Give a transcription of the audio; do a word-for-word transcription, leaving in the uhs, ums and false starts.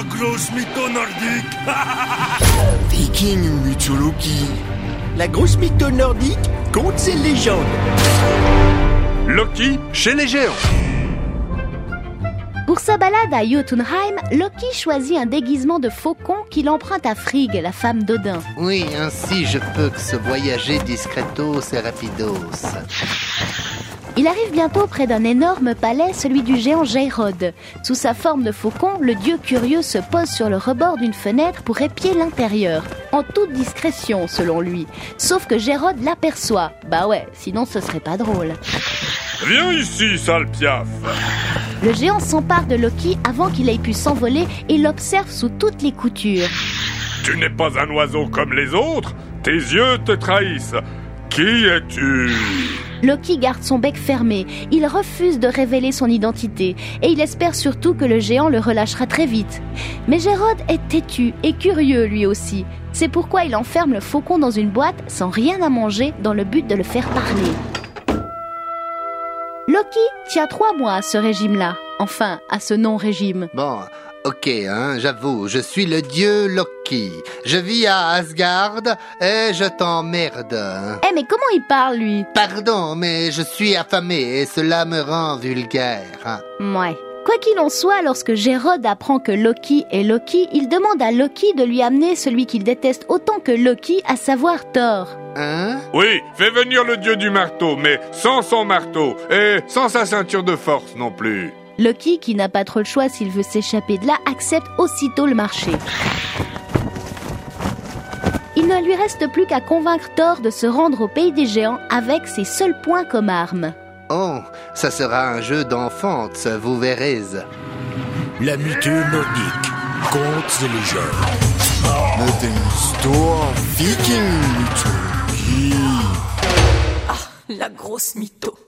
La grosse mytho nordique. Viking ou mythologie. La grosse mytho nordique, contes et légendes. Loki chez les géants. Pour sa balade à Jotunheim, Loki choisit un déguisement de faucon qu'il emprunte à Frigg, la femme d'Odin. Oui, ainsi je peux que se voyager discretos et rapidos. Il arrive bientôt près d'un énorme palais, celui du géant Geirrod. Sous sa forme de faucon, le dieu curieux se pose sur le rebord d'une fenêtre pour épier l'intérieur. En toute discrétion, selon lui. Sauf que Geirrod l'aperçoit. Bah ouais, sinon ce serait pas drôle. Viens ici, sale piaf. Le géant s'empare de Loki avant qu'il ait pu s'envoler et l'observe sous toutes les coutures. Tu n'es pas un oiseau comme les autres. Tes yeux te trahissent. Qui es-tu ? Loki garde son bec fermé. Il refuse de révéler son identité. Et il espère surtout que le géant le relâchera très vite. Mais Geirrod est têtu et curieux lui aussi. C'est pourquoi il enferme le faucon dans une boîte sans rien à manger dans le but de le faire parler. Loki tient trois mois à ce régime-là. Enfin, à ce non-régime. Bon, ok, hein, j'avoue, je suis le dieu Loki. Je vis à Asgard et je t'emmerde. Hein. Eh mais comment il parle, lui ? Pardon, mais je suis affamé et cela me rend vulgaire. Hein. Ouais. Quoi qu'il en soit, lorsque Geirrod apprend que Loki est Loki, il demande à Loki de lui amener celui qu'il déteste autant que Loki, à savoir Thor. Hein ? Oui, fais venir le dieu du marteau, mais sans son marteau et sans sa ceinture de force non plus. Loki, qui n'a pas trop le choix s'il veut s'échapper de là, accepte aussitôt le marché. Il ne lui reste plus qu'à convaincre Thor de se rendre au pays des géants avec ses seuls poings comme arme. Oh, ça sera un jeu d'enfance, vous verrez. La mytho nordique, contes et légendes. Met une histoire viking mythologie. Ah, la grosse mytho.